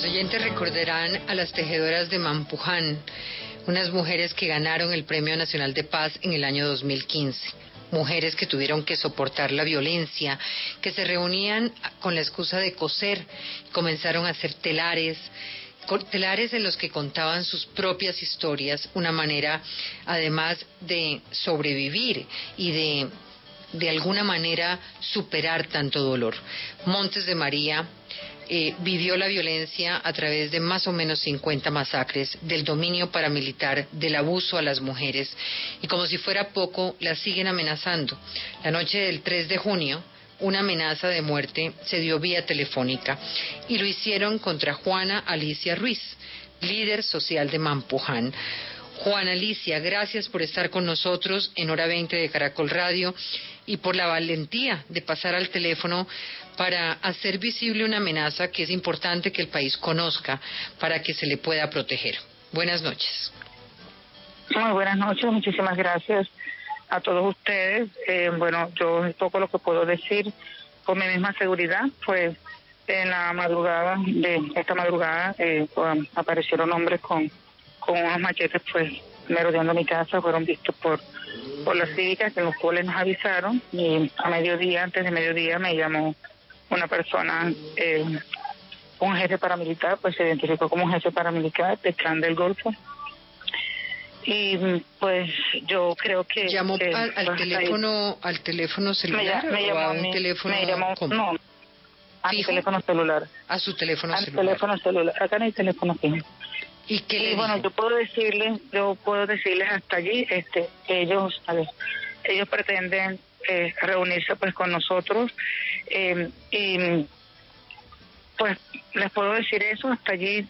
oyentes recordarán a las tejedoras de Mampuján, unas mujeres que ganaron el Premio Nacional de Paz en el año 2015. Mujeres que tuvieron que soportar la violencia, que se reunían con la excusa de coser, comenzaron a hacer telares en los que contaban sus propias historias, una manera además de sobrevivir y de alguna manera superar tanto dolor. Montes de María vivió la violencia a través de más o menos 50 masacres, del dominio paramilitar, del abuso a las mujeres, y como si fuera poco, las siguen amenazando. La noche del 3 de junio, una amenaza de muerte se dio vía telefónica, y lo hicieron contra Juana Alicia Ruiz, líder social de Mampuján. Juana Alicia, gracias por estar con nosotros en Hora 20 de Caracol Radio y por la valentía de pasar al teléfono para hacer visible una amenaza que es importante que el país conozca para que se le pueda proteger. Buenas noches. Muy buenas noches, muchísimas gracias a todos ustedes. Bueno, yo es poco lo que puedo decir con mi misma seguridad, pues en la madrugada de esta madrugada pues, aparecieron hombres con unos machetes, pues merodeando mi casa, fueron vistos por las cívicas, en los cuales nos avisaron, y a mediodía, antes de mediodía, me llamó una persona, un jefe paramilitar, pues se identificó como un jefe paramilitar del Clan del Golfo. Y pues yo creo que llamó al teléfono celular me llamó a un teléfono no, a mi teléfono celular. A su teléfono celular. Teléfono celular. Acá no hay teléfono fijo. Y bueno, yo puedo decirles hasta allí, ellos pretenden reunirse pues con nosotros, y pues les puedo decir eso hasta allí.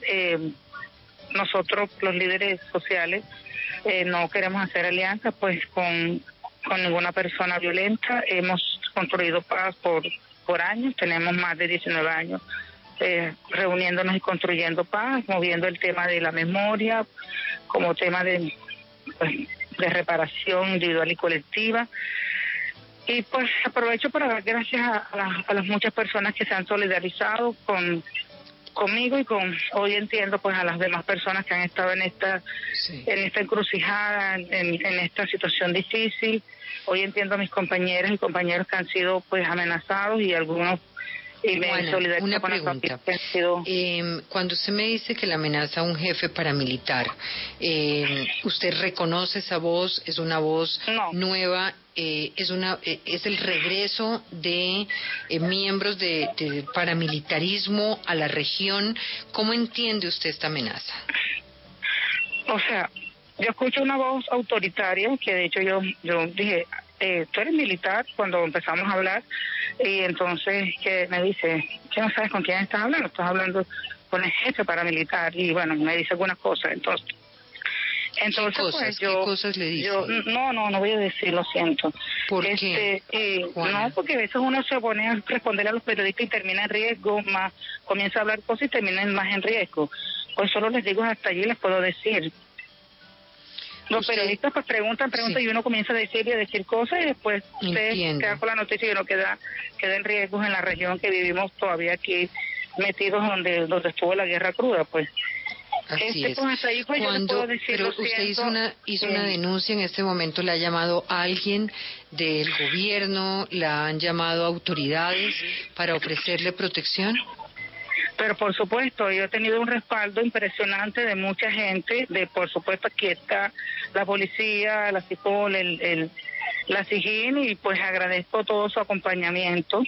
Nosotros los líderes sociales no queremos hacer alianzas pues con ninguna persona violenta. Hemos construido paz por años, tenemos más de 19 años reuniéndonos y construyendo paz, moviendo el tema de la memoria como tema de reparación individual y colectiva. Y pues aprovecho para dar gracias a las muchas personas que se han solidarizado conmigo y hoy entiendo pues a las demás personas que han estado en esta encrucijada, en esta situación difícil. Hoy entiendo a mis compañeras y compañeros que han sido pues amenazados, y algunos una pregunta. Cuando usted me dice que la amenaza a un jefe paramilitar, ¿usted reconoce esa voz? ¿Es una voz nueva? ¿Es el regreso de miembros de paramilitarismo a la región? ¿Cómo entiende usted esta amenaza? O sea, yo escucho una voz autoritaria, que de hecho yo dije, tú eres militar, cuando empezamos a hablar, y entonces que me dice, ¿qué no sabes con quién estás hablando? Estás hablando con el jefe paramilitar, y bueno, me dice algunas cosas. Entonces ¿Qué cosas le dice? No voy a decir, lo siento. ¿Por qué? No, porque a veces uno se pone a responder a los periodistas y termina en riesgo, más comienza a hablar cosas y termina más en riesgo. Pues solo les digo hasta allí, les puedo decir. Los periodistas pues preguntan y uno comienza a decir cosas, y después usted queda con la noticia y uno queda en riesgos en la región que vivimos todavía aquí, metidos donde estuvo la guerra cruda, pues. Así es. Pues hasta ahí pues yo le puedo decir, pero usted hizo una denuncia en este momento, ¿le ha llamado a alguien del gobierno, la han llamado autoridades para ofrecerle protección? Pero por supuesto, yo he tenido un respaldo impresionante de mucha gente, por supuesto aquí está la policía, la CIPOL, la SIGIN, y pues agradezco todo su acompañamiento.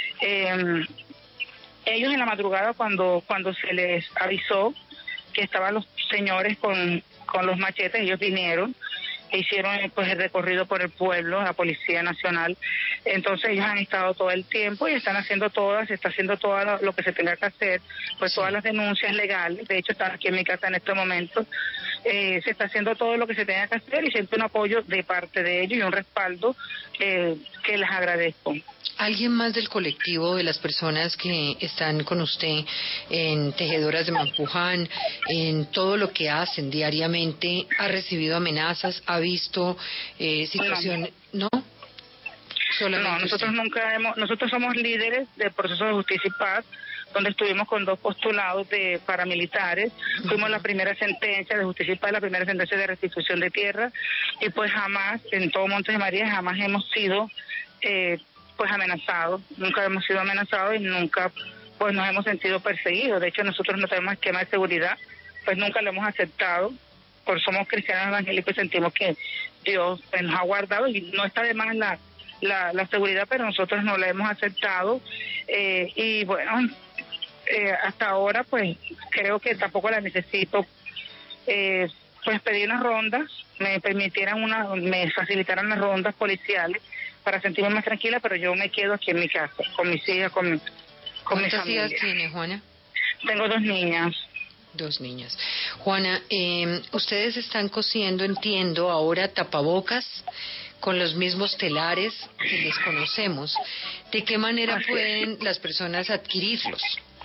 Ellos en la madrugada cuando se les avisó que estaban los señores con los machetes, ellos vinieron, hicieron pues el recorrido por el pueblo, la Policía Nacional. Entonces ellos han estado todo el tiempo y se está haciendo todo lo que se tenga que hacer, pues todas las denuncias legales. De hecho están aquí en mi casa en este momento. Se está haciendo todo lo que se tenga que hacer, y siento un apoyo de parte de ellos y un respaldo que les agradezco. ¿Alguien más del colectivo, de las personas que están con usted en Tejedoras de Mampuján, en todo lo que hacen diariamente, ha recibido amenazas, ha visto situaciones? ¿No? No, nosotros somos líderes del proceso de justicia y paz. donde estuvimos con 2 postulados de paramilitares. Fuimos la primera sentencia de justicia y paz, la primera sentencia de restitución de tierra, y pues jamás, en todo Montes de María, jamás hemos sido pues amenazados, nunca hemos sido amenazados y nunca pues nos hemos sentido perseguidos. De hecho, nosotros no tenemos esquema de seguridad, pues nunca lo hemos aceptado, por somos cristianos evangélicos y sentimos que Dios pues, nos ha guardado, y no está de más la seguridad, pero nosotros no la hemos aceptado, y bueno, hasta ahora pues creo que tampoco la necesito. Pues pedí unas rondas, me facilitaran las rondas policiales para sentirme más tranquila, pero yo me quedo aquí en mi casa, con mis hijas, con mi familia. ¿Cuántas hijas tiene, Juana? Tengo 2 niñas. 2 niñas. Juana, ustedes están cosiendo, entiendo, ahora tapabocas con los mismos telares que les conocemos. ¿De qué manera pueden las personas adquirirlos?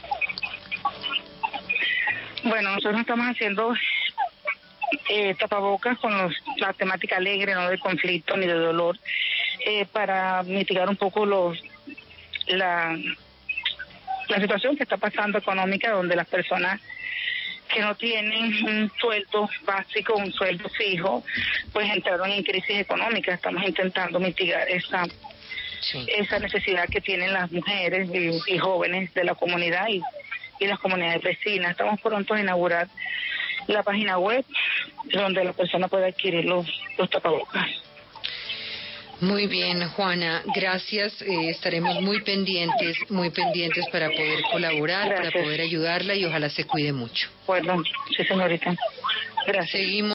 Bueno, nosotros estamos haciendo tapabocas con la temática alegre, no de conflicto ni de dolor, para mitigar un poco la situación que está pasando económica, donde las personas que no tienen un sueldo básico, un sueldo fijo, pues entraron en crisis económica. Estamos intentando mitigar esa necesidad que tienen las mujeres y jóvenes de la comunidad y las comunidades vecinas. Estamos pronto a inaugurar la página web donde la persona puede adquirir los tapabocas. Muy bien, Juana, gracias. Estaremos muy pendientes para poder colaborar, Gracias. para poder ayudarla, y ojalá se cuide mucho. Bueno, sí, señorita. Gracias. Seguimos.